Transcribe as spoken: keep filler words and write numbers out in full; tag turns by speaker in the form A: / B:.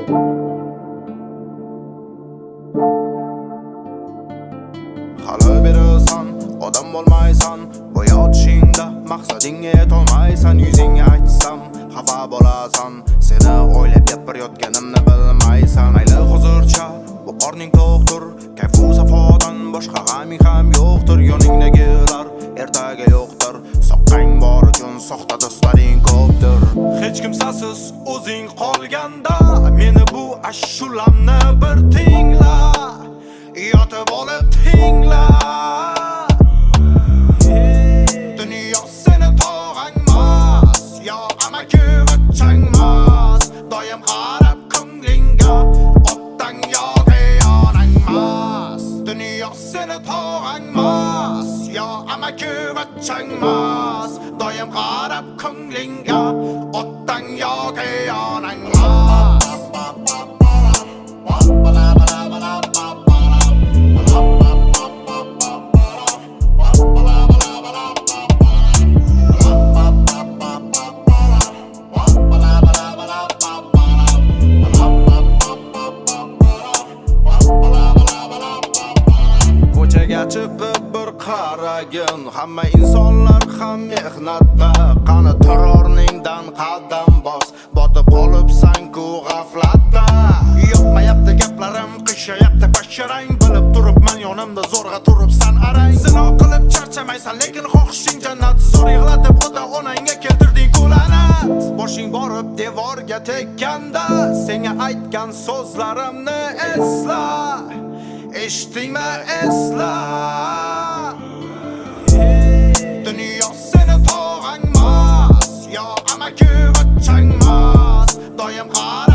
A: Hali berasan, odam bo'lmaysan. Bu yotishingda maqsadingga yetolmaysan. Yuzingga aytsam xafa bo'lasan. Seni o'ylab gapirayotganimni bilmaysan. Mayli hozircha bu qorning to'qdir. Kayfu safodan boshqa g'aming ham yo'qdir. Yoningdagilar ertaga yo'qdir. Soqqang bor uchun soxta do'stlaring ko'pdir. Hech kimsasiz o'zing qolganda meni bu ashulamni bir tingla. Yotib olib tingla. Dunyo seni tog'angmas, yo amaki vachangmas. Doim qarab ko'nglingga otdan yoki yonangmas. Dunyo seni tog'angmas, yo amaki vachangmas. Doim qarab ko'nglingga otdan yoki yonangmas. Chiqib bir qaragin, hamma insonlar ham mehnatda. Qani terrorningdan qadam bos, botib qolibsan-ku g'aflatda. Yo'qmayapti gaplarim, qishayapti basharang. Bilib turibman yonimda zo'rg'a turibsan arang. Zino qilib charchamaysan, lekin xohishing jannat. Zo'r yig'latib ota-onangga keltirding kullanat. Boshing borib devorga tekkanda, senga aytgan so'zlarimni esla. Eshitdingmi esla. Dunyo seni tog'angmas, yo amaki vachangmas. Doim